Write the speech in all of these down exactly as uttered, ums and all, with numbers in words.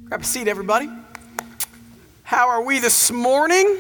Grab a seat, everybody. How are we this morning?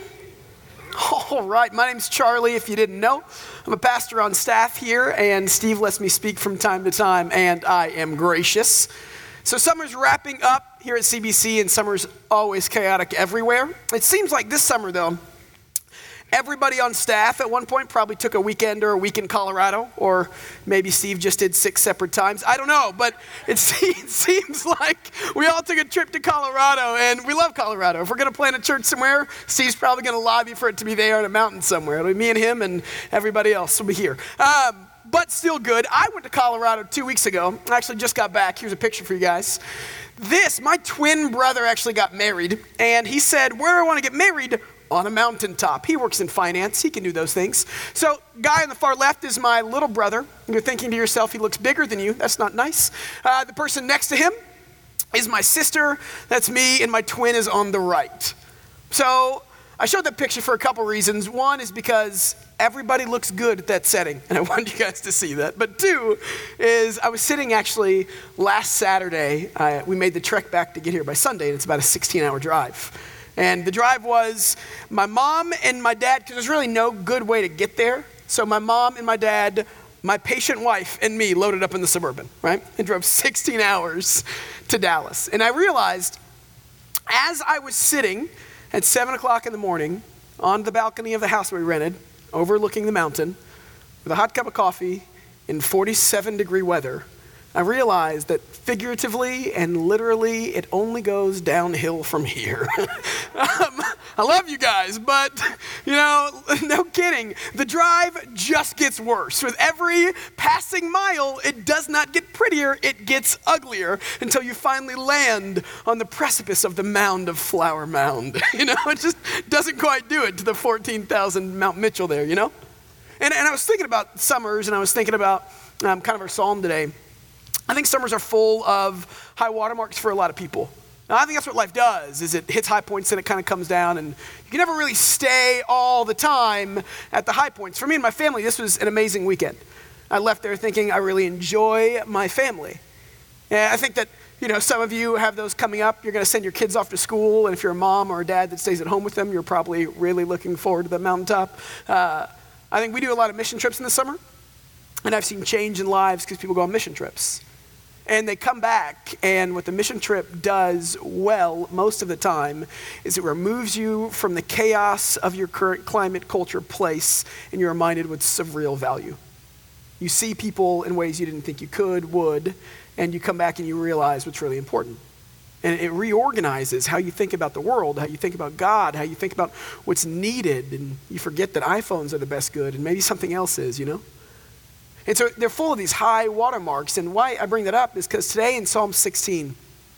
All right, my name's Charlie, if you didn't know. I'm a pastor on staff here, and Steve lets me speak from time to time, and I am gracious. So summer's wrapping up here at C B C, and summer's always chaotic everywhere. It seems like this summer, though, everybody on staff at one point probably took a weekend or a week in Colorado, or maybe Steve just did six separate times. I don't know, but it seems like we all took a trip to Colorado, and we love Colorado. If we're going to plant a church somewhere, Steve's probably going to lobby for it to be there on a mountain somewhere. It'll be me and him, and everybody else will be here. Um, but still good. I went to Colorado two weeks ago. I actually just got back. Here's a picture for you guys. This, my twin brother actually got married, and he said, where do I want to get married? On a mountaintop. He works in finance. He can do those things. So, guy on the far left is my little brother. You're thinking to yourself, he looks bigger than you. That's not nice. Uh, the person next to him is my sister. That's me, and my twin is on the right. So, I showed that picture for a couple reasons. One is because everybody looks good at that setting, and I wanted you guys to see that. But two is I was sitting actually last Saturday. Uh, we made the trek back to get here by Sunday, and it's about a sixteen-hour drive. And the drive was my mom and my dad, because there's really no good way to get there. So my mom and my dad, my patient wife, and me loaded up in the Suburban, right? And drove sixteen hours to Dallas. And I realized as I was sitting at seven o'clock in the morning on the balcony of the house we rented, overlooking the mountain, with a hot cup of coffee in forty-seven degree weather, I realized that figuratively and literally, it only goes downhill from here. um, I love you guys, but, you know, no kidding. The drive just gets worse. With every passing mile, it does not get prettier, it gets uglier until you finally land on the precipice of the mound of Flower Mound. You know, it just doesn't quite do it to the fourteen thousand Mount Mitchell there, you know? And, and I was thinking about summers, and I was thinking about um, kind of our psalm today. I think summers are full of high watermarks for a lot of people. Now, I think that's what life does, is it hits high points and it kind of comes down, and you can never really stay all the time at the high points. For me and my family, this was an amazing weekend. I left there thinking I really enjoy my family. And I think that, you know, some of you have those coming up. You're going to send your kids off to school, and if you're a mom or a dad that stays at home with them, you're probably really looking forward to the mountaintop. Uh, I think we do a lot of mission trips in the summer, and I've seen change in lives because people go on mission trips. And they come back, and what the mission trip does well most of the time is it removes you from the chaos of your current climate, culture, place, and you're reminded what's of real value. You see people in ways you didn't think you could, would, and you come back and you realize what's really important. And it reorganizes how you think about the world, how you think about God, how you think about what's needed, and you forget that iPhones are the best good, and maybe something else is, you know? And so they're full of these high watermarks. And why I bring that up is because today in Psalm sixteen,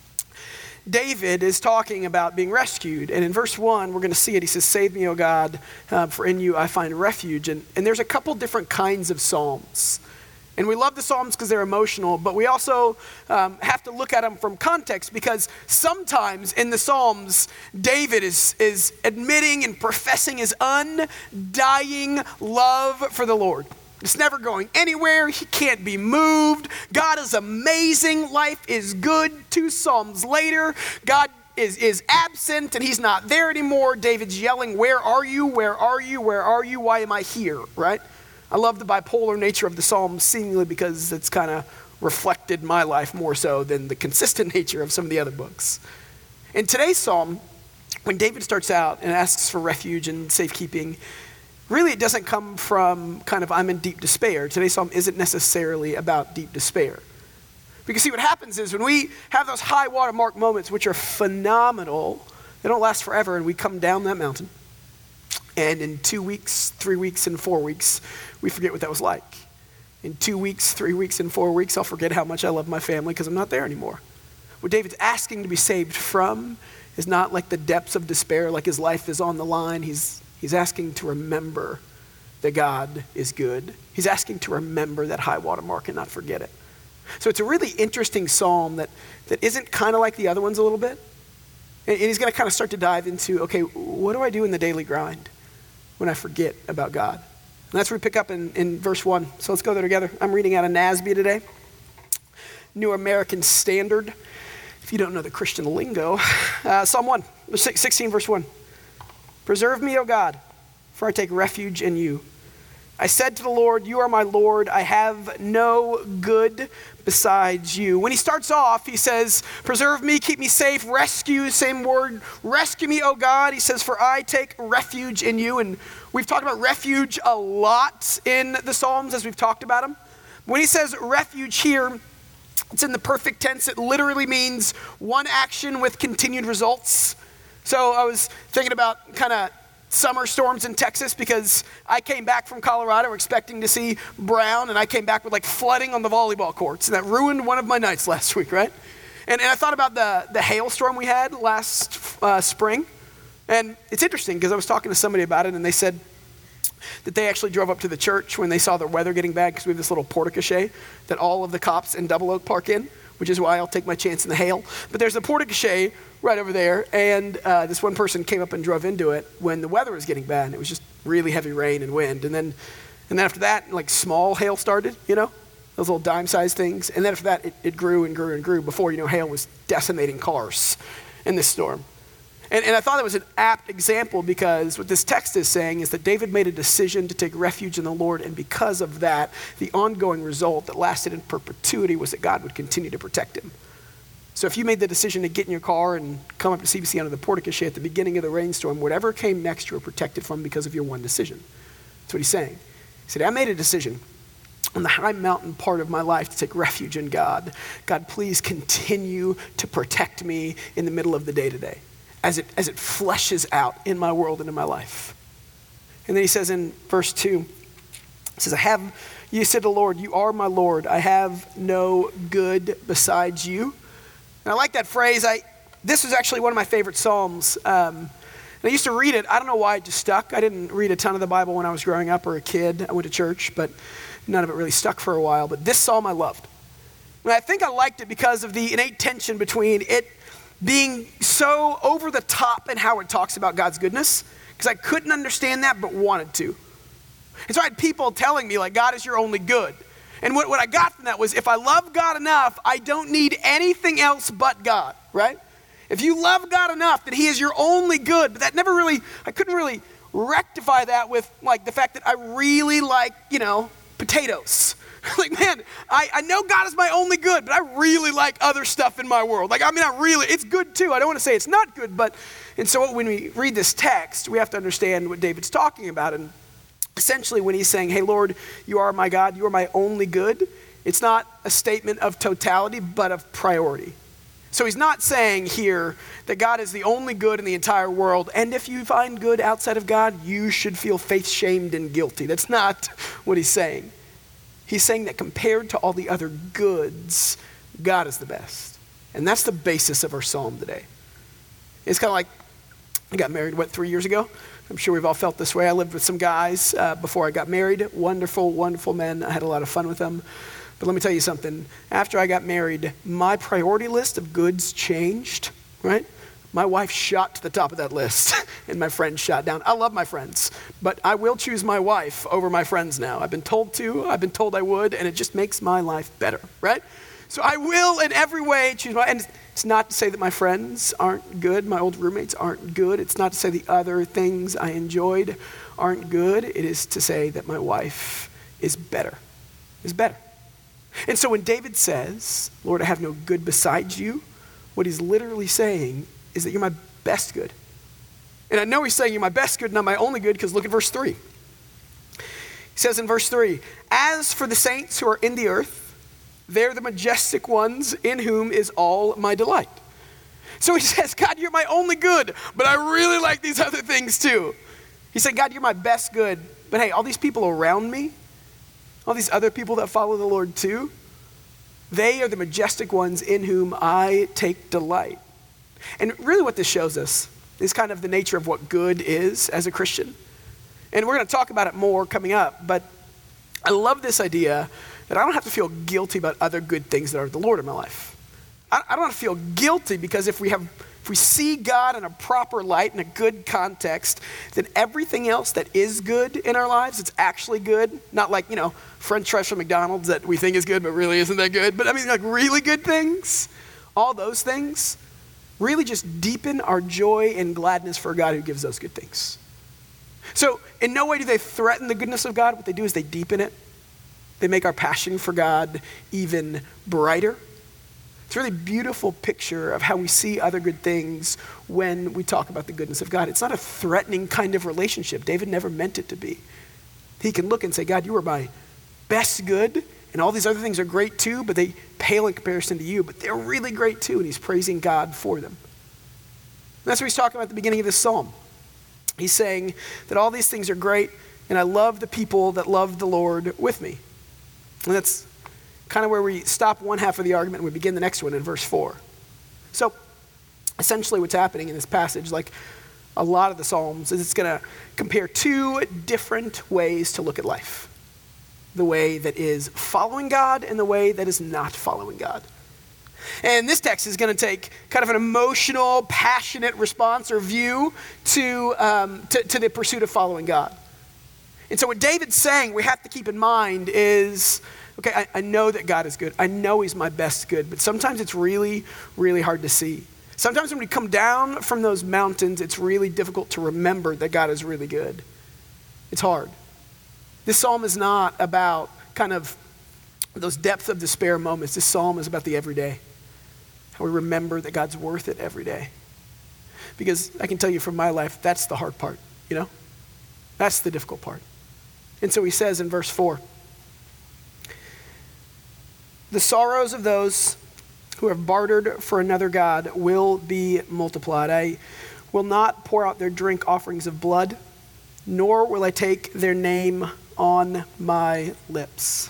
David is talking about being rescued. And in verse one, we're going to see it. He says, save me, O God, uh, for in you I find refuge. And, and there's a couple different kinds of psalms. And we love the psalms because they're emotional, but we also um, have to look at them from context, because sometimes in the psalms, David is, is admitting and professing his undying love for the Lord. It's never going anywhere. He can't be moved. God is amazing. Life is good. Two Psalms later, God is, is absent and he's not there anymore. David's yelling, where are you? Where are you? Where are you? Why am I here? Right? I love the bipolar nature of the Psalms, seemingly because it's kind of reflected my life more so than the consistent nature of some of the other books. In today's Psalm, when David starts out and asks for refuge and safekeeping, really, it doesn't come from kind of, I'm in deep despair. Today's psalm isn't necessarily about deep despair. Because see, what happens is when we have those high watermark moments, which are phenomenal, they don't last forever, and we come down that mountain. And in two weeks, three weeks, and four weeks, we forget what that was like. In two weeks, three weeks, and four weeks, I'll forget how much I love my family because I'm not there anymore. What David's asking to be saved from is not like the depths of despair, like his life is on the line. He's He's asking to remember that God is good. He's asking to remember that high water mark and not forget it. So it's a really interesting psalm that, that isn't kind of like the other ones a little bit. And he's going to kind of start to dive into, okay, what do I do in the daily grind when I forget about God? And that's where we pick up in, in verse one. So let's go there together. I'm reading out of N A S B today. New American Standard. if you don't know the Christian lingo, uh, Psalm one, sixteen, verse one. Preserve me, O God, for I take refuge in you. I said to the Lord, you are my Lord. I have no good besides you. When he starts off, he says, preserve me, keep me safe, rescue, same word, rescue me, O God. He says, for I take refuge in you. And we've talked about refuge a lot in the Psalms as we've talked about them. When he says refuge here, it's in the perfect tense. It literally means one action with continued results. So I was thinking about kind of summer storms in Texas because I came back from Colorado expecting to see brown, and I came back with like flooding on the volleyball courts, and that ruined one of my nights last week, right? And, and I thought about the, the hailstorm we had last uh, spring, and it's interesting because I was talking to somebody about it, and they said that they actually drove up to the church when they saw the weather getting bad because we have this little porte-cochere that all of the cops in Double Oak park in, which is why I'll take my chance in the hail. But there's a porte-cochere right over there, and uh, this one person came up and drove into it when the weather was getting bad, and it was just really heavy rain and wind. And then and then after that, like small hail started, you know, those little dime-sized things. And then after that, it, it grew and grew and grew before, you know, hail was decimating cars in this storm. And, and I thought that was an apt example because what this text is saying is that David made a decision to take refuge in the Lord, and because of that, the ongoing result that lasted in perpetuity was that God would continue to protect him. So if you made the decision to get in your car and come up to C B C under the porte-cochere at the beginning of the rainstorm, whatever came next you were protected from because of your one decision. That's what he's saying. He said, I made a decision on the high mountain part of my life to take refuge in God. God, please continue to protect me in the middle of the day-to-day. As it, as it fleshes out in my world and in my life. And then he says in verse two, he says, I have, you said to the Lord, you are my Lord. I have no good besides you. And I like that phrase. I This was actually one of my favorite Psalms. Um, and I used to read it. I don't know why it just stuck. I didn't read a ton of the Bible when I was growing up or a kid. I went to church, but none of it really stuck for a while. But this Psalm I loved. And I think I liked it because of the innate tension between it being so over the top in how it talks about God's goodness, because I couldn't understand that but wanted to. And so I had people telling me, like, God is your only good. And what, what I got from that was, if I love God enough, I don't need anything else but God, right? If you love God enough, that he is your only good. But that never really, I couldn't really rectify that with, like, the fact that I really like, you know, potatoes. Like, man, I, I know God is my only good, but I really like other stuff in my world. Like, I mean, I really, it's good too. I don't want to say it's not good, but, and so when we read this text, we have to understand what David's talking about. And essentially when he's saying, hey, Lord, you are my God, you are my only good, it's not a statement of totality, but of priority. So he's not saying here that God is the only good in the entire world, and if you find good outside of God, you should feel faith-shamed and guilty. That's not what he's saying. He's saying that compared to all the other goods, God is the best. And that's the basis of our psalm today. It's kind of like, I got married, what, three years ago? I'm sure we've all felt this way. I lived with some guys uh, before I got married. Wonderful, wonderful men. I had a lot of fun with them. But let me tell you something. After I got married, my priority list of goods changed, right? My wife shot to the top of that list, and my friends shot down. I love my friends, but I will choose my wife over my friends now. I've been told to, I've been told I would, and it just makes my life better, right? So I will in every way choose my, and it's not to say that my friends aren't good, my old roommates aren't good. It's not to say the other things I enjoyed aren't good. It is to say that my wife is better, is better. And so when David says, Lord, I have no good besides you, what he's literally saying is that you're my best good. And I know he's saying you're my best good, not my only good, because look at verse three. He says in verse three, as for the saints who are in the earth, they're the majestic ones in whom is all my delight. So he says, God, you're my only good, but I really like these other things too. He said, God, you're my best good, but hey, all these people around me, all these other people that follow the Lord too, they are the majestic ones in whom I take delight. And really what this shows us is kind of the nature of what good is as a Christian. And we're going to talk about it more coming up, but I love this idea that I don't have to feel guilty about other good things that are the Lord in my life. I, I don't have to feel guilty because if we have, if we see God in a proper light, in a good context, then everything else that is good in our lives, it's actually good. Not like, you know, French fries from McDonald's that we think is good but really isn't that good. But I mean like really good things all those things really just deepen our joy and gladness for a God who gives those good things. So in no way do they threaten the goodness of God. What they do is they deepen it. They make our passion for God even brighter. It's a really beautiful picture of how we see other good things when we talk about the goodness of God. It's not a threatening kind of relationship. David never meant it to be. He can look and say, God, you are my best good, and all these other things are great too, but they pale in comparison to you, but they're really great too, and he's praising God for them. And that's what he's talking about at the beginning of this psalm. He's saying that all these things are great, and I love the people that love the Lord with me. And that's kind of where we stop one half of the argument and we begin the next one in verse four. So essentially what's happening in this passage, like a lot of the Psalms, is it's going to compare two different ways to look at life. The way that is following God and the way that is not following God. And this text is going to take kind of an emotional, passionate response or view to, um, to, to the pursuit of following God. And so what David's saying we have to keep in mind is, okay, I, I know that God is good. I know he's my best good, but sometimes it's really, really hard to see. Sometimes when we come down from those mountains, it's really difficult to remember that God is really good. It's hard. This psalm is not about kind of those depths of despair moments. This psalm is about the everyday. How we remember that God's worth it every day. Because I can tell you from my life, that's the hard part, you know? That's the difficult part. And so he says in verse four, the sorrows of those who have bartered for another God will be multiplied. I will not pour out their drink offerings of blood, nor will I take their name on my lips.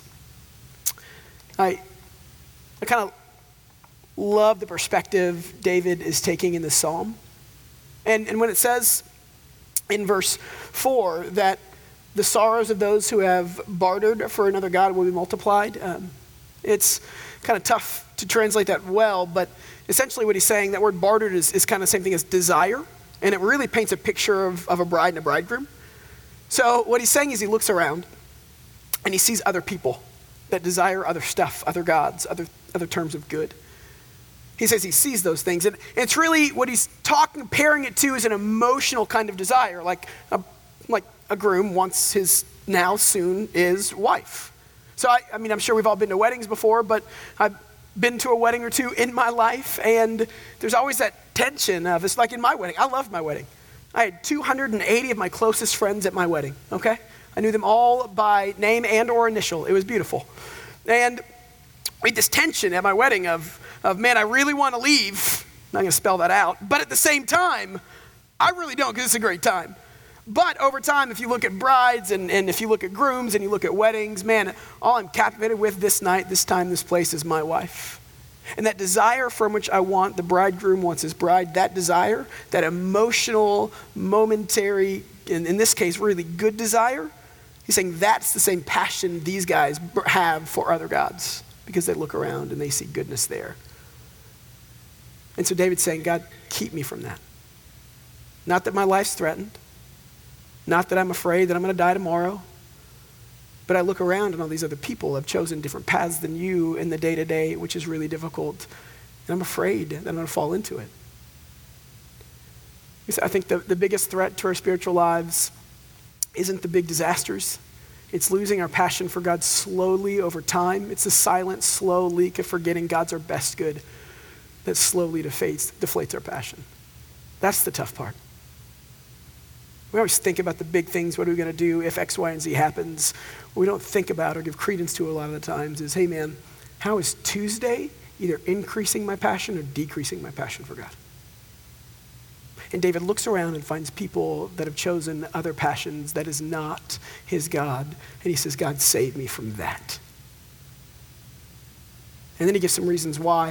I, I kind of love the perspective David is taking in this psalm. And, and when it says in verse four that the sorrows of those who have bartered for another God will be multiplied, um, it's kind of tough to translate that well, but essentially what he's saying, that word bartered is, is kind of the same thing as desire, and it really paints a picture of, of a bride and a bridegroom. So what he's saying is he looks around and he sees other people that desire other stuff, other gods, other, other terms of good. He says he sees those things. And it's really what he's talking, comparing it to is an emotional kind of desire, like a, like a groom wants his now soon is wife. So I, I mean, I'm sure we've all been to weddings before, but I've been to a wedding or two in my life, and there's always that tension of, it's like in my wedding. I loved my wedding. I had two hundred eighty of my closest friends at my wedding, okay? I knew them all by name and or initial. It was beautiful. And we had this tension at my wedding of, of man, I really want to leave. I'm not going to spell that out. But at the same time, I really don't, because it's a great time. But over time, if you look at brides and, and if you look at grooms and you look at weddings, man, all I'm captivated with this night, this time, this place is my wife. And that desire from which I want, the bridegroom wants his bride, that desire, that emotional, momentary, in, in this case, really good desire, he's saying that's the same passion these guys have for other gods because they look around and they see goodness there. And so David's saying, God, keep me from that. Not that my life's threatened. Not that I'm afraid that I'm going to die tomorrow. But I look around and all these other people have chosen different paths than you in the day-to-day, which is really difficult. And I'm afraid that I'm going to fall into it. I think the, the biggest threat to our spiritual lives isn't the big disasters. It's losing our passion for God slowly over time. It's a silent, slow leak of forgetting God's our best good that slowly deflates, deflates our passion. That's the tough part. We always think about the big things. What are we going to do if X, Y, and Z happens? What we don't think about or give credence to a lot of the times is, hey man, how is Tuesday either increasing my passion or decreasing my passion for God? And David looks around and finds people that have chosen other passions that is not his God. And he says, God, save me from that. And then he gives some reasons why.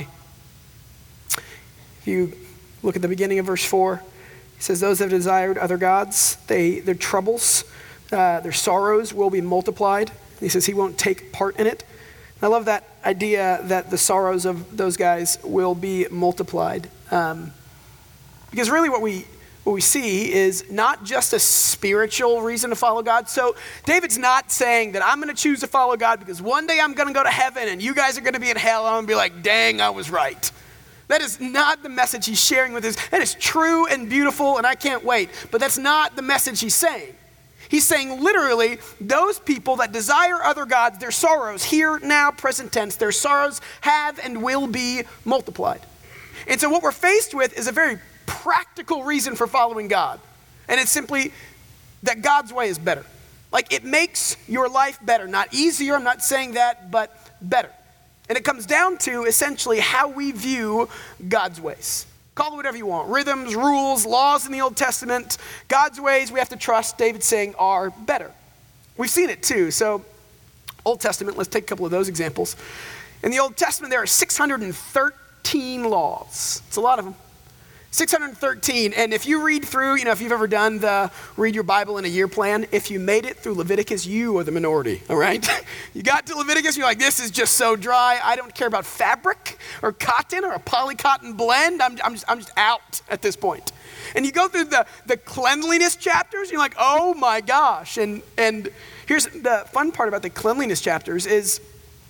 If you look at the beginning of verse four, he says, those that have desired other gods, they, their troubles, uh, their sorrows will be multiplied. And he says he won't take part in it. And I love that idea that the sorrows of those guys will be multiplied. Um, because really what we what we see is not just a spiritual reason to follow God. So David's not saying that I'm going to choose to follow God because one day I'm going to go to heaven and you guys are going to be in hell and I'm going to be like, dang, I was right. That is not the message he's sharing with us. That is true and beautiful, and I can't wait. But that's not the message he's saying. He's saying literally, those people that desire other gods, their sorrows, here, now, present tense, their sorrows have and will be multiplied. And so what we're faced with is a very practical reason for following God. And it's simply that God's way is better. Like, it makes your life better. Not easier, I'm not saying that, but better. And it comes down to essentially how we view God's ways. Call it whatever you want. Rhythms, rules, laws in the Old Testament. God's ways, we have to trust, David's saying, are better. We've seen it too. So, Old Testament, let's take a couple of those examples. In the Old Testament, there are six hundred thirteen laws. It's a lot of them. six hundred thirteen, and if you read through, you know, if you've ever done the read your Bible in a year plan, if you made it through Leviticus, you are the minority, all right? You got to Leviticus, you're like, this is just so dry. I don't care about fabric or cotton or a polycotton blend. I'm, I'm, just, I'm just out at this point. And you go through the, the cleanliness chapters, you're like, oh my gosh. And, and here's the fun part about the cleanliness chapters is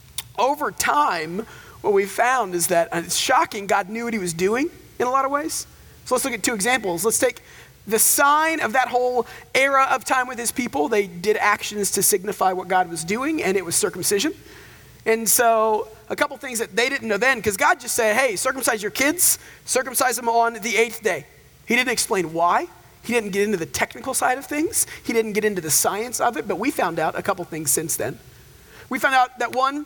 over time, what we found is that, and it's shocking, God knew what he was doing in a lot of ways. So let's look at two examples. Let's take the sign of that whole era of time with his people. They did actions to signify what God was doing, and it was circumcision. And so a couple things that they didn't know then, because God just said, hey, circumcise your kids, circumcise them on the eighth day. He didn't explain why. He didn't get into the technical side of things. He didn't get into the science of it, but we found out a couple things since then. We found out that one,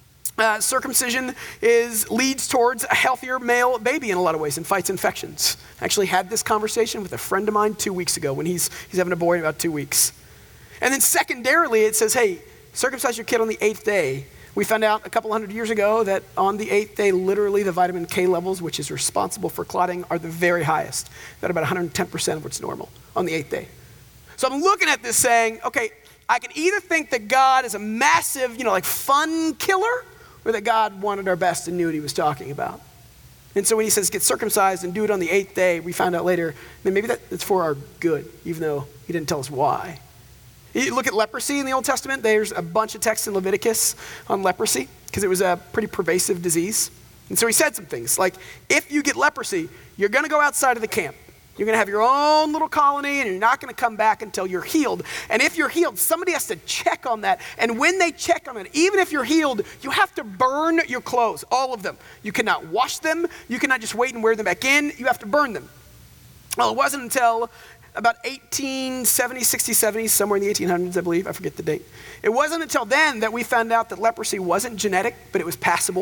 Uh, circumcision is leads towards a healthier male baby in a lot of ways and fights infections. I actually had this conversation with a friend of mine two weeks ago when he's he's having a boy in about two weeks. And then secondarily, it says, hey, circumcise your kid on the eighth day. We found out a couple hundred years ago that on the eighth day, literally the vitamin K levels, which is responsible for clotting, are the very highest. At about one hundred ten percent of what's normal on the eighth day. So I'm looking at this saying, okay, I can either think that God is a massive, you know, like fun killer, or that God wanted our best and knew what he was talking about. And so when he says get circumcised and do it on the eighth day, we found out later, that maybe that, that's for our good, even though he didn't tell us why. You look at leprosy in the Old Testament, there's a bunch of texts in Leviticus on leprosy, because it was a pretty pervasive disease. And so he said some things, like if you get leprosy, you're gonna go outside of the camp. You're gonna have your own little colony and you're not gonna come back until you're healed. And if you're healed, somebody has to check on that. And when they check on it, even if you're healed, you have to burn your clothes, all of them. You cannot wash them. You cannot just wait and wear them back in. You have to burn them. Well, it wasn't until about eighteen seventy, sixty, seventy, somewhere in the eighteen hundreds, I believe, I forget the date. It wasn't until then that we found out that leprosy wasn't genetic, but it was passable.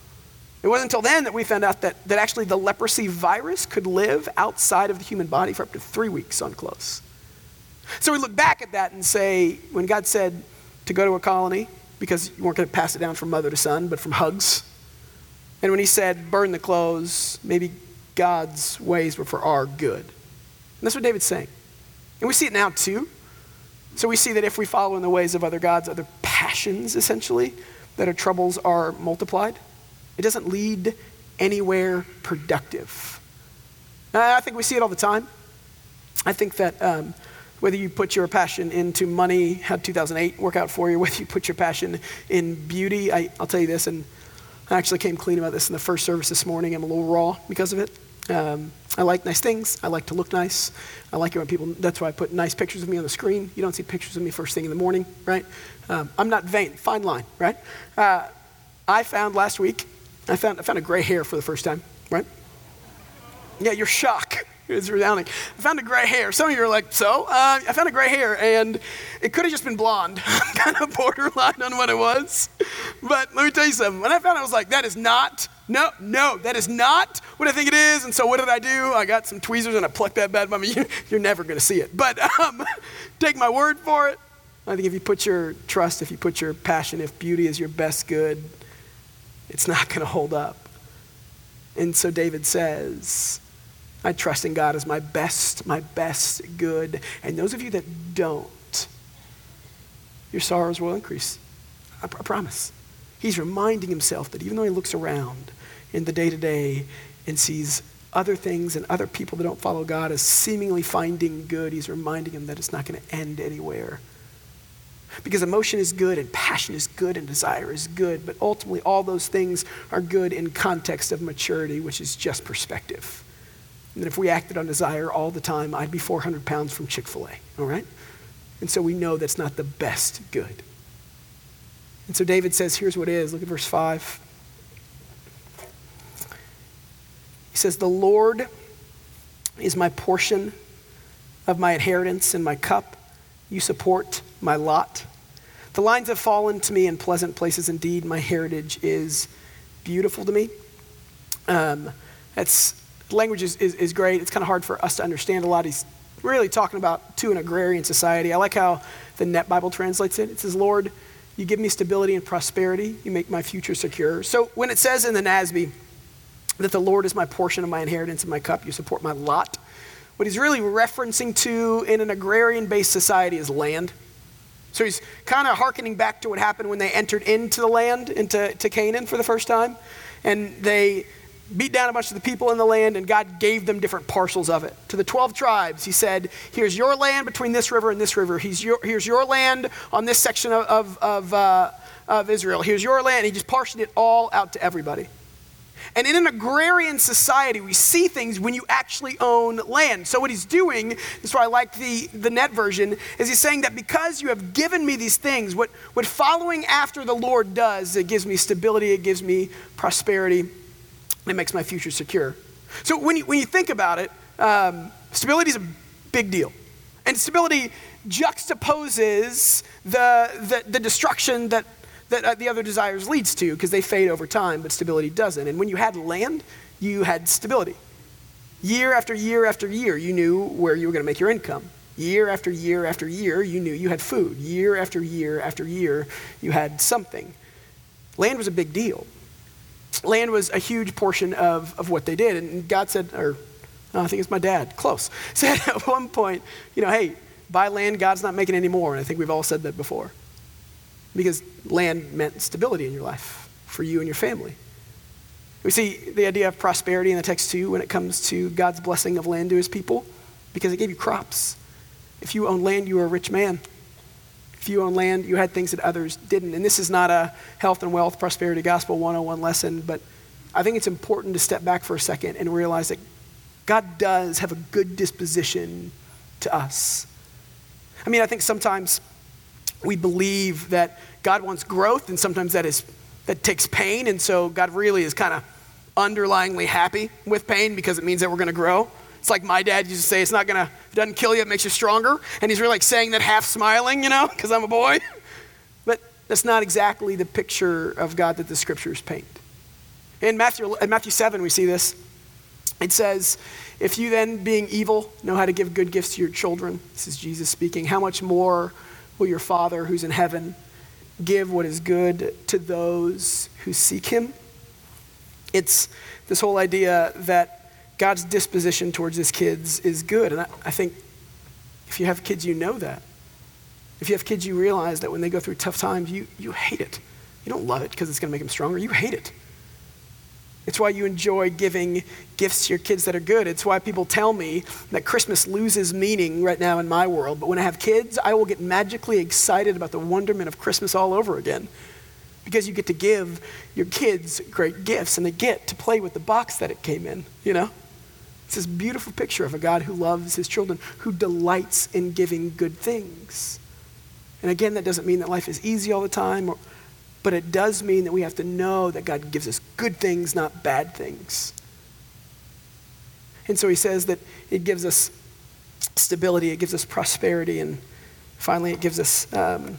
It wasn't until then that we found out that, that actually the leprosy virus could live outside of the human body for up to three weeks on close. So we look back at that and say, when God said to go to a colony, because you weren't going to pass it down from mother to son, but from hugs. And when he said, burn the clothes, maybe God's ways were for our good. And that's what David's saying. And we see it now too. So we see that if we follow in the ways of other gods, other passions essentially, that our troubles are multiplied. It doesn't lead anywhere productive. I think we see it all the time. I think that um, whether you put your passion into money, how'd two thousand eight work out for you? Whether you put your passion in beauty, I, I'll tell you this, and I actually came clean about this in the first service this morning. I'm a little raw because of it. Um, I like nice things. I like to look nice. I like it when people, that's why I put nice pictures of me on the screen. You don't see pictures of me first thing in the morning, right? Um, I'm not vain, fine line, right? Uh, I found last week, I found I found a gray hair for the first time, right? Yeah, your shock is resounding. I found a gray hair. Some of you are like, so? Uh, I found a gray hair, and it could have just been blonde. Kind of borderline on what it was. But let me tell you something. When I found it, I was like, that is not, no, no, that is not what I think it is. And so what did I do? I got some tweezers, and I plucked that bad. I mean, you're never going to see it. But um, take my word for it. I think if you put your trust, if you put your passion, if beauty is your best good, it's not going to hold up. And so David says, I trust in God as my best, my best good. And those of you that don't, your sorrows will increase. I, pr- I promise. He's reminding himself that even though he looks around in the day-to-day and sees other things and other people that don't follow God as seemingly finding good, he's reminding him that it's not going to end anywhere. Because emotion is good and passion is good and desire is good, but ultimately all those things are good in context of maturity, which is just perspective. And if we acted on desire all the time, I'd be four hundred pounds from Chick-fil-A, all right? And so we know that's not the best good. And so David says, here's what it is. Look at verse five. He says, the Lord is my portion of my inheritance and my cup. You support my lot. The lines have fallen to me in pleasant places indeed. My heritage is beautiful to me. Um, that's language is, is, is great. It's kind of hard for us to understand a lot. He's really talking about to an agrarian society. I like how the Net Bible translates it. It says, Lord, you give me stability and prosperity. You make my future secure. So when it says in the N A S B that the Lord is my portion of my inheritance and my cup, you support my lot, what he's really referencing to in an agrarian-based society is land. So he's kind of hearkening back to what happened when they entered into the land, into to Canaan for the first time. And they beat down a bunch of the people in the land, and God gave them different parcels of it. To the twelve tribes, he said, here's your land between this river and this river. Here's your, here's your land on this section of, of, of, uh, of Israel. Here's your land. He just parceled it all out to everybody. And in an agrarian society, we see things when you actually own land. So what he's doing, this is why I like the, the Net version, is he's saying that because you have given me these things, what, what following after the Lord does, it gives me stability, it gives me prosperity, it makes my future secure. So when you, when you think about it, um, stability is a big deal. And stability juxtaposes the, the, the destruction that that uh, the other desires leads to, because they fade over time, but stability doesn't. And when you had land, you had stability. Year after year after year, you knew where you were going to make your income. Year after year after year, you knew you had food. Year after year after year, you had something. Land was a big deal. Land was a huge portion of, of what they did. And God said, or no, I think it's my dad, close, said at one point, you know, hey, buy land, God's not making any more. And I think we've all said that before. Because land meant stability in your life for you and your family. We see the idea of prosperity in the text too when it comes to God's blessing of land to his people, because it gave you crops. If you owned land, you were a rich man. If you owned land, you had things that others didn't. And this is not a health and wealth prosperity gospel one oh one lesson, but I think it's important to step back for a second and realize that God does have a good disposition to us. I mean, I think sometimes we believe that God wants growth, and sometimes that is that takes pain, and so God really is kind of underlyingly happy with pain because it means that we're going to grow. It's like my dad used to say, it's not going to, if it doesn't kill you, it makes you stronger. And he's really like saying that half smiling, you know, because I'm a boy. But that's not exactly the picture of God that the scriptures paint. In Matthew, in Matthew seven, we see this. It says, if you then, being evil, know how to give good gifts to your children, this is Jesus speaking, how much more will your Father who's in heaven give what is good to those who seek him? It's this whole idea that God's disposition towards his kids is good. And I, I think if you have kids, you know that. If you have kids, you realize that when they go through tough times, you, you hate it. You don't love it because it's going to make them stronger. You hate it. It's why you enjoy giving gifts to your kids that are good. It's why people tell me that Christmas loses meaning right now in my world. But when I have kids, I will get magically excited about the wonderment of Christmas all over again. Because you get to give your kids great gifts, and they get to play with the box that it came in, you know? It's this beautiful picture of a God who loves his children, who delights in giving good things. And again, that doesn't mean that life is easy all the time, or but it does mean that we have to know that God gives us good things, not bad things. And so he says that it gives us stability, it gives us prosperity, and finally it gives us, um,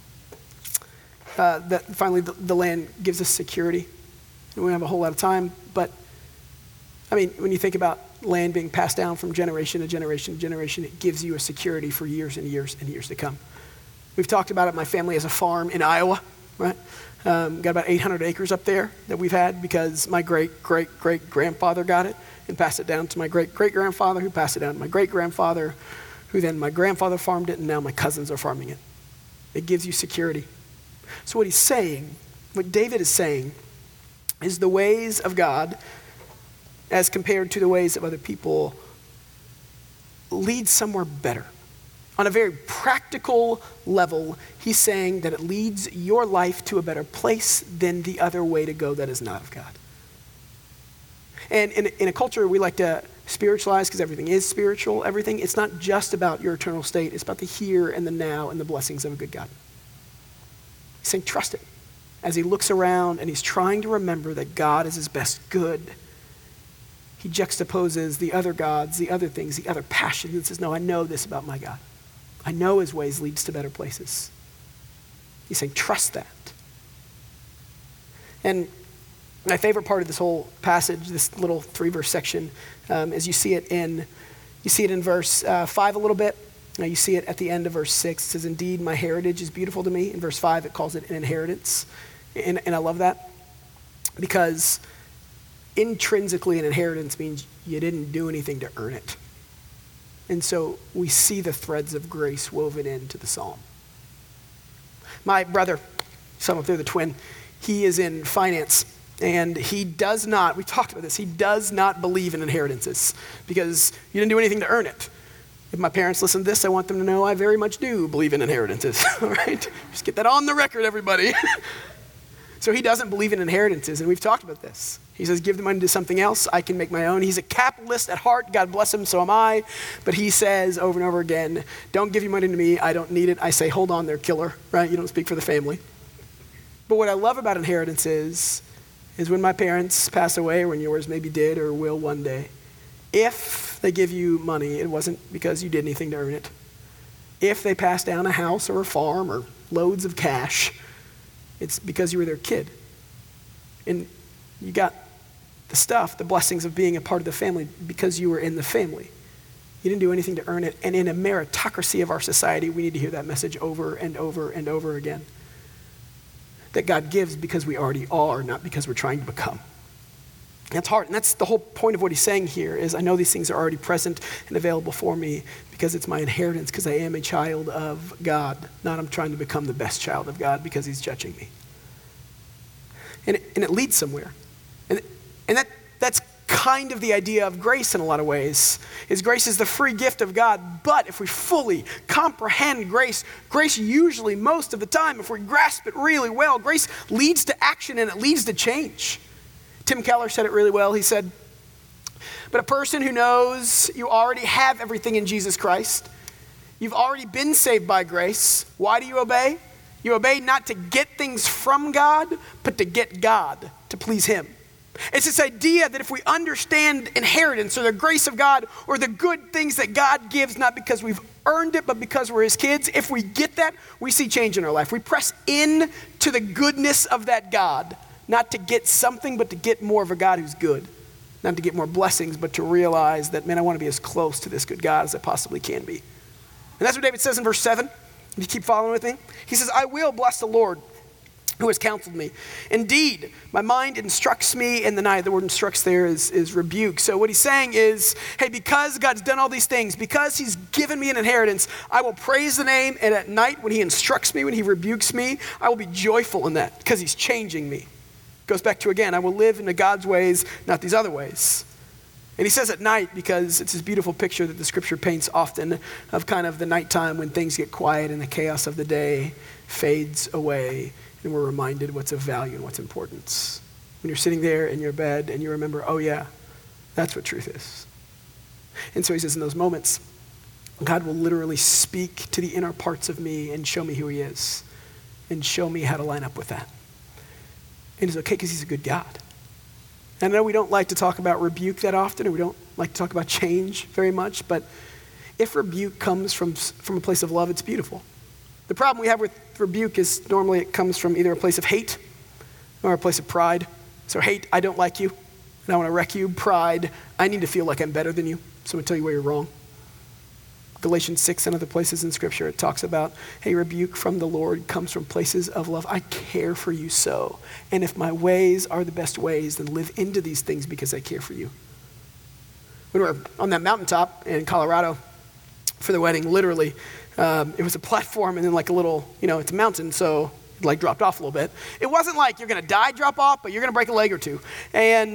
uh, that finally the, the land gives us security. And we don't have a whole lot of time, but I mean, when you think about land being passed down from generation to generation to generation, it gives you a security for years and years and years to come. We've talked about it, my family has a farm in Iowa. Right? Um, got about eight hundred acres up there that we've had because my great, great, great grandfather got it and passed it down to my great, great grandfather, who passed it down to my great grandfather, who then my grandfather farmed it, and now my cousins are farming it. It gives you security. So what he's saying, what David is saying, is the ways of God as compared to the ways of other people lead somewhere better. On a very practical level, he's saying that it leads your life to a better place than the other way to go that is not of God. And in, in a culture we like to spiritualize because everything is spiritual, everything, it's not just about your eternal state, it's about the here and the now and the blessings of a good God. He's saying trust it. As he looks around and he's trying to remember that God is his best good, he juxtaposes the other gods, the other things, the other passions, and says, no, I know this about my God. I know his ways leads to better places. He's saying, trust that. And my favorite part of this whole passage, this little three-verse section, um, is you see it in you see it in verse uh, five a little bit. Now you see it at the end of verse six. It says, indeed, my heritage is beautiful to me. In verse five, it calls it an inheritance. And, and I love that because intrinsically an inheritance means you didn't do anything to earn it. And so we see the threads of grace woven into the psalm. My brother, some of they're the twin, he is in finance. And he does not, we talked about this, he does not believe in inheritances because you didn't do anything to earn it. If my parents listen to this, I want them to know I very much do believe in inheritances, all right? Just get that on the record, everybody. So he doesn't believe in inheritances, and we've talked about this. He says, give the money to something else, I can make my own. He's a capitalist at heart, God bless him, so am I. But he says over and over again, don't give your money to me, I don't need it. I say, hold on there, killer, right? You don't speak for the family. But what I love about inheritances is when my parents pass away, or when yours maybe did or will one day, if they give you money, it wasn't because you did anything to earn it. If they pass down a house or a farm or loads of cash, it's because you were their kid. And you got the stuff, the blessings of being a part of the family because you were in the family. You didn't do anything to earn it. And in a meritocracy of our society, we need to hear that message over and over and over again. That God gives because we already are, not because we're trying to become. That's hard, and that's the whole point of what he's saying here is I know these things are already present and available for me because it's my inheritance, because I am a child of God, not I'm trying to become the best child of God because he's judging me. And it, and it leads somewhere. And, and that that's kind of the idea of grace in a lot of ways, is grace is the free gift of God, but if we fully comprehend grace, grace usually, most of the time, if we grasp it really well, grace leads to action and it leads to change. Tim Keller said it really well. He said, but a person who knows you already have everything in Jesus Christ, you've already been saved by grace, why do you obey? You obey not to get things from God, but to get God, to please him. It's this idea that if we understand inheritance or the grace of God or the good things that God gives, not because we've earned it, but because we're his kids, if we get that, we see change in our life. We press in to the goodness of that God, not to get something, but to get more of a God who's good. Not to get more blessings, but to realize that, man, I want to be as close to this good God as I possibly can be. And that's what David says in verse seven. If you keep following with me, he says, I will bless the Lord who has counseled me. Indeed, my mind instructs me in the night. The word instructs there is, is rebuke. So what he's saying is, hey, because God's done all these things, because he's given me an inheritance, I will praise the name, and at night when he instructs me, when he rebukes me, I will be joyful in that because he's changing me. Goes back to, again, I will live into God's ways, not these other ways. And he says at night because it's this beautiful picture that the scripture paints often of kind of the nighttime when things get quiet and the chaos of the day fades away and we're reminded what's of value and what's important. When you're sitting there in your bed and you remember, oh yeah, that's what truth is. And so he says in those moments, God will literally speak to the inner parts of me and show me who he is and show me how to line up with that. And it's okay because he's a good God. And I know we don't like to talk about rebuke that often, or we don't like to talk about change very much, but if rebuke comes from, from a place of love, it's beautiful. The problem we have with rebuke is normally it comes from either a place of hate or a place of pride. So hate, I don't like you, and I want to wreck you. Pride, I need to feel like I'm better than you, so I'm going to tell you where you're wrong. Galatians six and other places in Scripture, it talks about, hey, rebuke from the Lord comes from places of love. I care for you so. And if my ways are the best ways, then live into these things because I care for you. When we were on that mountaintop in Colorado for the wedding, literally, um, it was a platform and then like a little, you know, it's a mountain, so it like dropped off a little bit. It wasn't like you're going to die, drop off, but you're going to break a leg or two. And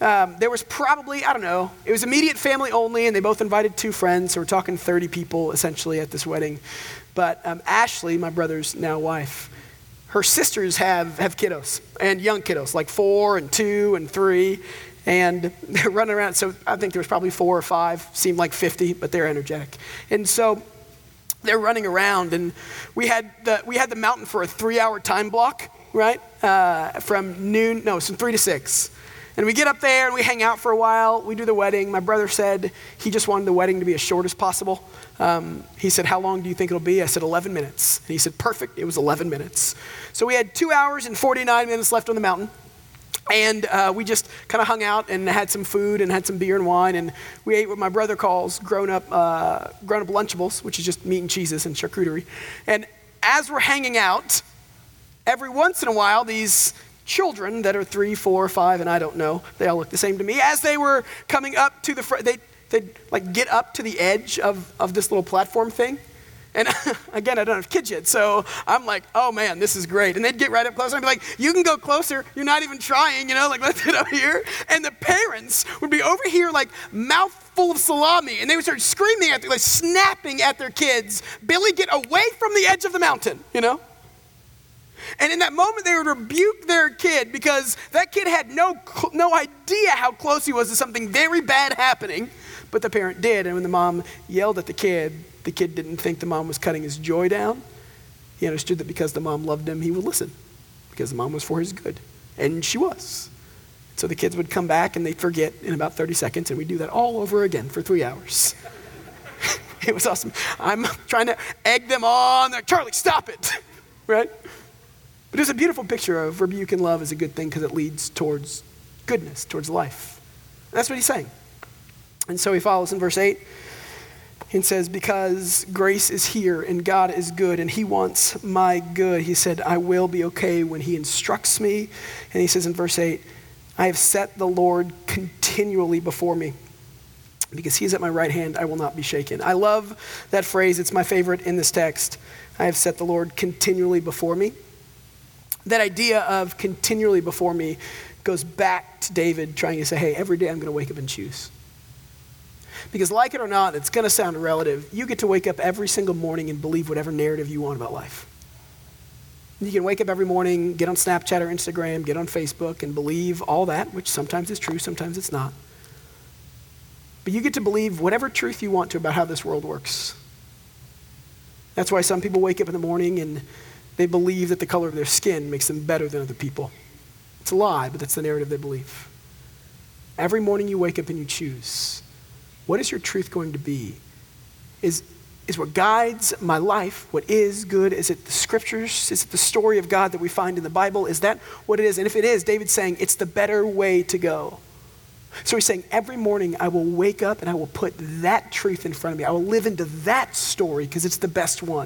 Um, there was probably, I don't know, it was immediate family only, and they both invited two friends, so we're talking thirty people essentially at this wedding. But um, Ashley, my brother's now wife, her sisters have, have kiddos, and young kiddos, like four and two and three, and they're running around. So I think there was probably four or five, seemed like fifty, but they're energetic. And so they're running around, and we had the, we had the mountain for a three-hour time block, right? Uh, from noon, no, from three to six. And we get up there and we hang out for a while. We do the wedding. My brother said he just wanted the wedding to be as short as possible. Um, he said, how long do you think it'll be? I said, eleven minutes. And he said, perfect. It was eleven minutes. So we had two hours and forty-nine minutes left on the mountain. And uh, we just kind of hung out and had some food and had some beer and wine. And we ate what my brother calls grown-up uh, grown-up Lunchables, which is just meat and cheeses and charcuterie. And as we're hanging out, every once in a while, these children that are three, four, five, and I don't know, they all look the same to me, as they were coming up to the front, they, they'd like get up to the edge of, of this little platform thing. And again, I don't have kids yet, so I'm like, oh man, this is great. And they'd get right up close, and I'd be like, you can go closer, you're not even trying, you know, like let's get over here. And the parents would be over here like mouth full of salami, and they would start screaming at, like snapping at their kids, Billy, get away from the edge of the mountain, you know? And in that moment, they would rebuke their kid because that kid had no, no idea how close he was to something very bad happening, but the parent did. And when the mom yelled at the kid, the kid didn't think the mom was cutting his joy down. He understood that because the mom loved him, he would listen because the mom was for his good. And she was. So the kids would come back and they'd forget in about thirty seconds, and we'd do that all over again for three hours. It was awesome. I'm trying to egg them on. Like, Charlie, stop it, right? But it's a beautiful picture of rebuke and love is a good thing because it leads towards goodness, towards life. And that's what he's saying. And so he follows in verse eight and says, because grace is here and God is good and he wants my good. He said, I will be okay when he instructs me. And he says in verse eight, I have set the Lord continually before me. Because he is at my right hand, I will not be shaken. I love that phrase. It's my favorite in this text. I have set the Lord continually before me. That idea of continually before me goes back to David trying to say, hey, every day I'm going to wake up and choose. Because like it or not, it's going to sound relative. You get to wake up every single morning and believe whatever narrative you want about life. You can wake up every morning, get on Snapchat or Instagram, get on Facebook and believe all that, which sometimes is true, sometimes it's not. But you get to believe whatever truth you want to about how this world works. That's why some people wake up in the morning and they believe that the color of their skin makes them better than other people. It's a lie, but that's the narrative they believe. Every morning you wake up and you choose. What is your truth going to be? Is, is what guides my life what is good? Is it the scriptures? Is it the story of God that we find in the Bible? Is that what it is? And if it is, David's saying it's the better way to go. So he's saying every morning I will wake up and I will put that truth in front of me. I will live into that story because it's the best one.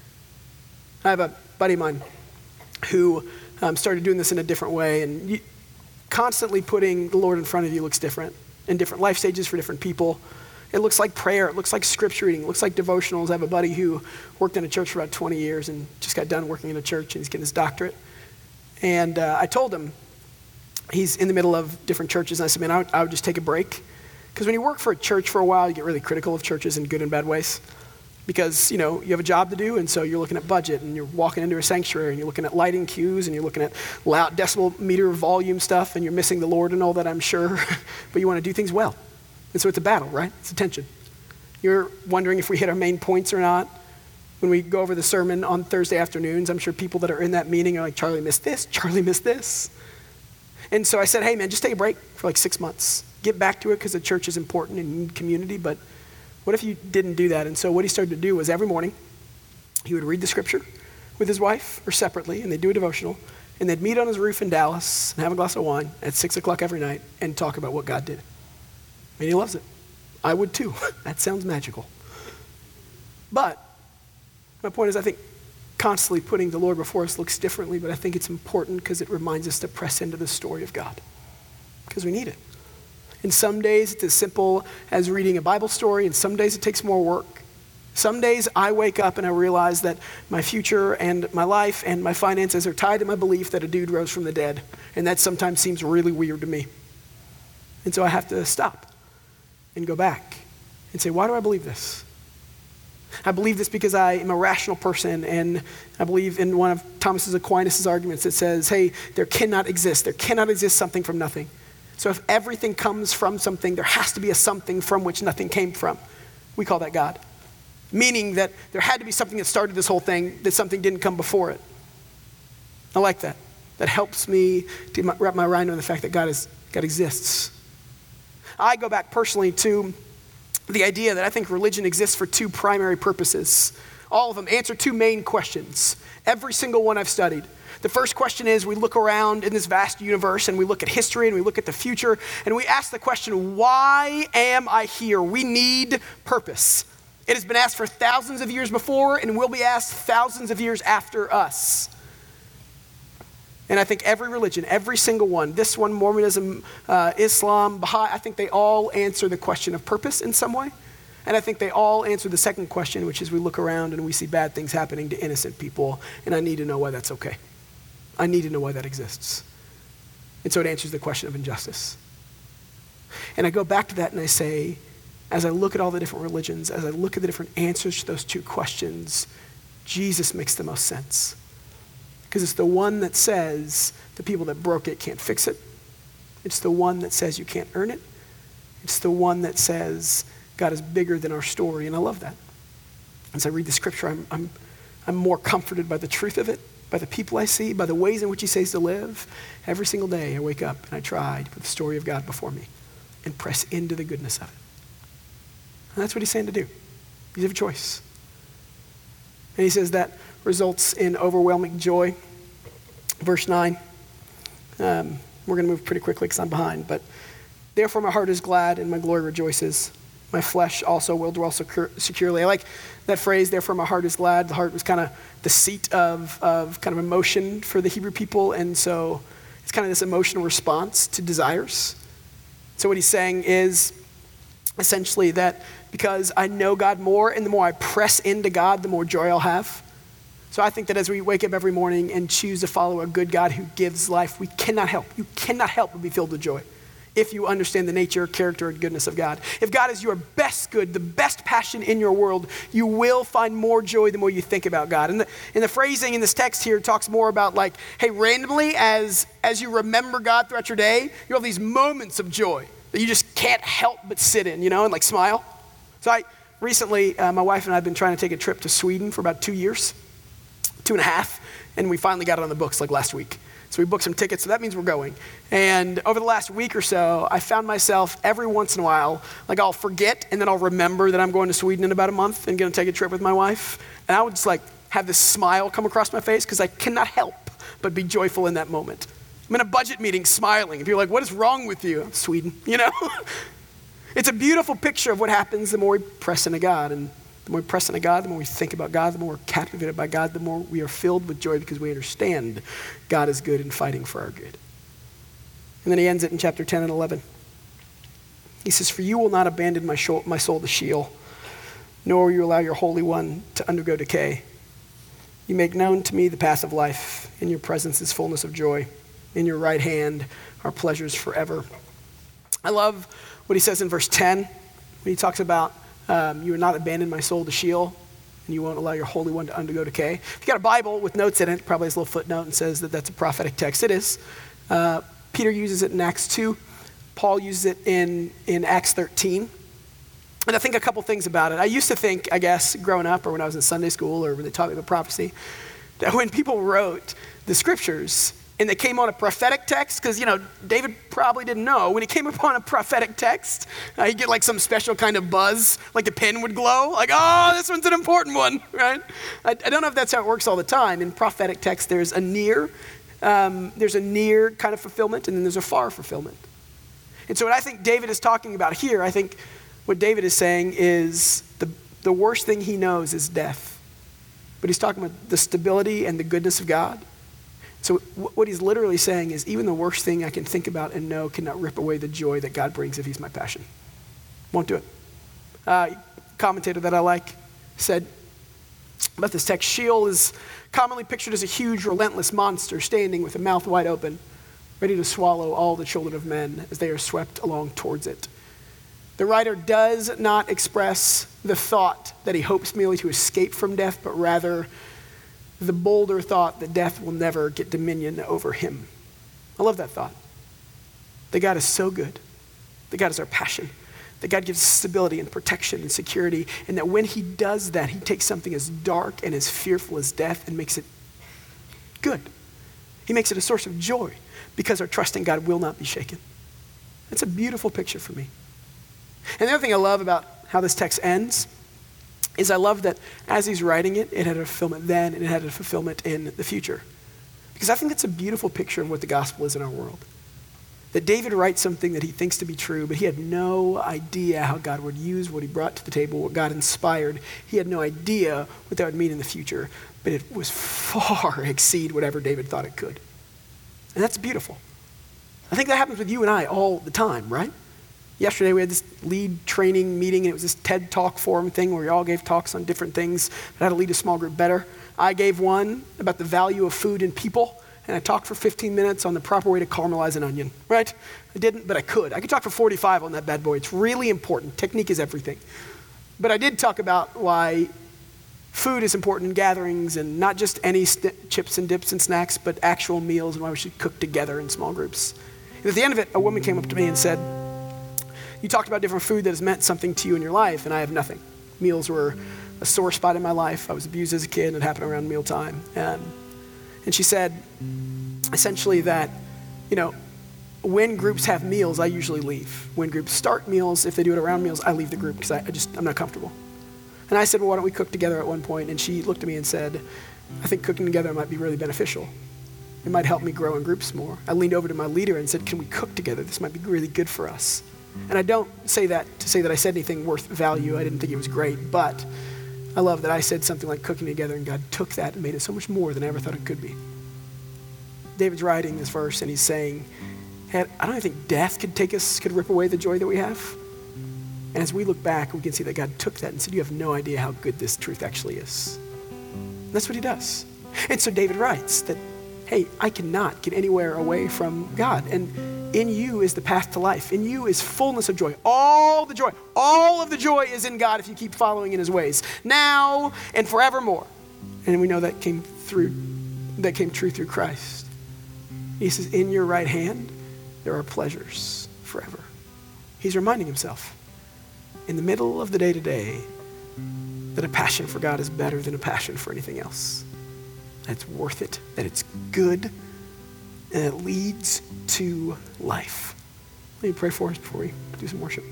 I have a buddy of mine who um, started doing this in a different way, and you, constantly putting the Lord in front of you looks different in different life stages for different people. It looks like prayer. It looks like scripture reading. It looks like devotionals. I have a buddy who worked in a church for about twenty years and just got done working in a church, and he's getting his doctorate. And uh, I told him, he's in the middle of different churches, and I said, man, I would, I would just take a break. Because when you work for a church for a while, you get really critical of churches in good and bad ways. Because, you know, you have a job to do, and so you're looking at budget, and you're walking into a sanctuary, and you're looking at lighting cues, and you're looking at loud decibel meter volume stuff, and you're missing the Lord and all that, I'm sure. But you want to do things well. And so it's a battle, right? It's a tension. You're wondering if we hit our main points or not. When we go over the sermon on Thursday afternoons, I'm sure people that are in that meeting are like, Charlie missed this, Charlie missed this. And so I said, hey man, just take a break for like six months. Get back to it because the church is important and you need community, but what if you didn't do that? And so what he started to do was every morning, he would read the scripture with his wife or separately, and they'd do a devotional, and they'd meet on his roof in Dallas and have a glass of wine at six o'clock every night and talk about what God did. And he loves it. I would too. That sounds magical. But my point is, I think constantly putting the Lord before us looks differently, but I think it's important because it reminds us to press into the story of God because we need it. And some days it's as simple as reading a Bible story, and some days it takes more work. Some days I wake up and I realize that my future and my life and my finances are tied to my belief that a dude rose from the dead, and that sometimes seems really weird to me. And so I have to stop and go back and say, why do I believe this? I believe this because I am a rational person, and I believe in one of Thomas Aquinas' arguments that says, hey, there cannot exist, there cannot exist something from nothing. So if everything comes from something, there has to be a something from which nothing came from. We call that God. Meaning that there had to be something that started this whole thing, that something didn't come before it. I like that. That helps me to wrap my mind around the fact that God is God exists. I go back personally to the idea that I think religion exists for two primary purposes. All of them answer two main questions. Every single one I've studied. The first question is, we look around in this vast universe and we look at history and we look at the future and we ask the question, why am I here? We need purpose. It has been asked for thousands of years before and will be asked thousands of years after us. And I think every religion, every single one, this one, Mormonism, uh, Islam, Baha'i, I think they all answer the question of purpose in some way. And I think they all answer the second question, which is we look around and we see bad things happening to innocent people, and I need to know why that's okay. I need to know why that exists. And so it answers the question of injustice. And I go back to that and I say, as I look at all the different religions, as I look at the different answers to those two questions, Jesus makes the most sense. Because it's the one that says the people that broke it can't fix it. It's the one that says you can't earn it. It's the one that says God is bigger than our story, and I love that. As I read the scripture, I'm, I'm, I'm more comforted by the truth of it, by the people I see, by the ways in which he says to live. Every single day I wake up and I try to put the story of God before me and press into the goodness of it. And that's what he's saying to do. You have a choice. And he says that results in overwhelming joy. Verse nine. Um, we're going to move pretty quickly because I'm behind. But therefore my heart is glad and my glory rejoices. My flesh also will dwell secure, securely. I like that phrase, therefore my heart is glad. The heart was kind of the seat of, of kind of emotion for the Hebrew people. And so it's kind of this emotional response to desires. So what he's saying is essentially that because I know God more and the more I press into God, the more joy I'll have. So I think that as we wake up every morning and choose to follow a good God who gives life, we cannot help. You cannot help but be filled with joy if you understand the nature, character, and goodness of God. If God is your best good, the best passion in your world, you will find more joy the more you think about God. And the, and the phrasing in this text here talks more about like, hey, randomly, as, as you remember God throughout your day, you have these moments of joy that you just can't help but sit in, you know, and like smile. So I recently, uh, my wife and I have been trying to take a trip to Sweden for about two years. Two and a half, and we finally got it on the books like last week. So we booked some tickets, so that means we're going. And over the last week or so, I found myself every once in a while, like I'll forget, and then I'll remember that I'm going to Sweden in about a month and going to take a trip with my wife. And I would just like have this smile come across my face because I cannot help but be joyful in that moment. I'm in a budget meeting smiling. If you're like, what is wrong with you? Sweden, you know? It's a beautiful picture of what happens the more we press into God. And the more we press into God, the more we think about God, the more we're captivated by God, the more we are filled with joy because we understand God is good and fighting for our good. And then he ends it in chapter ten and eleven. He says, for you will not abandon my soul, my soul to Sheol, nor will you allow your Holy One to undergo decay. You make known to me the path of life. In your presence is fullness of joy. In your right hand are pleasures forever. I love what he says in verse ten when he talks about Um, you will not abandon my soul to Sheol, and you won't allow your Holy One to undergo decay. If you got a Bible with notes in it, probably has a little footnote and says that that's a prophetic text. It is. Uh, Peter uses it in Acts two. Paul uses it in, in Acts thirteen. And I think a couple things about it. I used to think, I guess, growing up or when I was in Sunday school or when they taught me about prophecy, that when people wrote the scriptures and they came on a prophetic text, because, you know, David probably didn't know. When he came upon a prophetic text, uh, he'd get like some special kind of buzz, like the pen would glow, like, oh, this one's an important one, right? I, I don't know if that's how it works all the time. In prophetic text, there's a near, um, there's a near kind of fulfillment, and then there's a far fulfillment. And so what I think David is talking about here, I think what David is saying is the, the worst thing he knows is death. But he's talking about the stability and the goodness of God. So what he's literally saying is even the worst thing I can think about and know cannot rip away the joy that God brings if he's my passion. Won't do it. Uh, commentator that I like said about this text, Sheol is commonly pictured as a huge, relentless monster standing with a mouth wide open. ready to swallow all the children of men as they are swept along towards it. The writer does not express the thought that he hopes merely to escape from death, but rather the bolder thought that death will never get dominion over him. I love that thought. That God is so good. That God is our passion. That God gives stability and protection and security. And that when he does that, he takes something as dark and as fearful as death and makes it good. He makes it a source of joy because our trust in God will not be shaken. That's a beautiful picture for me. And the other thing I love about how this text ends is I love that as he's writing it, it had a fulfillment then and it had a fulfillment in the future. Because I think that's a beautiful picture of what the gospel is in our world. That David writes something that he thinks to be true, but he had no idea how God would use what he brought to the table, what God inspired. He had no idea what that would mean in the future, but it was far exceed whatever David thought it could. And that's beautiful. I think that happens with you and I all the time, right? Yesterday we had this lead training meeting, and it was this TED Talk forum thing where we all gave talks on different things, how to lead a small group better. I gave one about the value of food and people, and I talked for fifteen minutes on the proper way to caramelize an onion, right? I didn't, but I could. I could talk for forty-five on that bad boy. It's really important. Technique is everything. But I did talk about why food is important in gatherings, and not just any st- chips and dips and snacks, but actual meals, and why we should cook together in small groups. And at the end of it, a woman came up to me and said, "You talked about different food that has meant something to you in your life, and I have nothing. Meals were a sore spot in my life. I was abused as a kid, and it happened around mealtime." And, and she said, essentially that, you know, when groups have meals, I usually leave. When groups start meals, if they do it around meals, I leave the group because I, I just, I'm not comfortable. And I said, well, why don't we cook together at one point? And she looked at me and said, I think cooking together might be really beneficial. It might help me grow in groups more. I leaned over to my leader and said, can we cook together? This might be really good for us. And I don't say that to say that I said anything worth value. I didn't think it was great, but I love that I said something like cooking together, and God took that and made it so much more than I ever thought it could be. David's writing this verse, and he's saying, hey, I don't think death could take us, could rip away the joy that we have. And as we look back, we can see that God took that and said, you have no idea how good this truth actually is. And that's what he does. And so David writes that, hey, I cannot get anywhere away from God. And in you is the path to life. In you is fullness of joy. All the joy, all of the joy is in God if you keep following in his ways, now and forevermore. And we know that came through, that came true through Christ. He says, in your right hand, there are pleasures forever. He's reminding himself in the middle of the day-to-day that a passion for God is better than a passion for anything else. That it's worth it, that it's good, and it leads to life. Let me pray for us before we do some worship.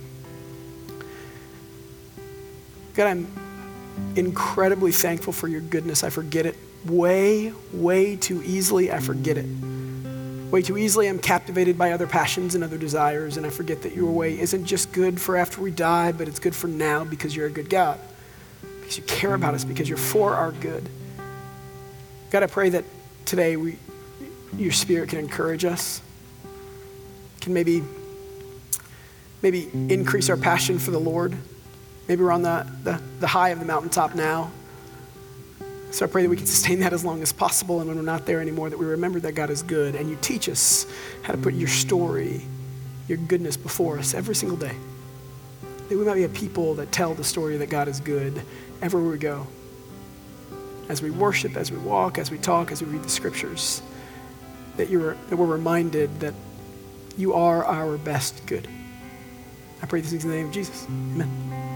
God, I'm incredibly thankful for your goodness. I forget it way, way too easily. I forget it. Way too easily I'm captivated by other passions and other desires, and I forget that your way isn't just good for after we die, but it's good for now because you're a good God. Because you care about us, because you're for our good. God, I pray that today we, your Spirit can encourage us, can maybe, maybe increase our passion for the Lord. Maybe we're on the, the, the high of the mountaintop now. So I pray that we can sustain that as long as possible, and when we're not there anymore, that we remember that God is good, and you teach us how to put your story, your goodness before us every single day. That we might be a people that tell the story that God is good everywhere we go. As we worship, as we walk, as we talk, as we read the scriptures, that, you're, that we're reminded that you are our best good. I pray this in the name of Jesus. Amen.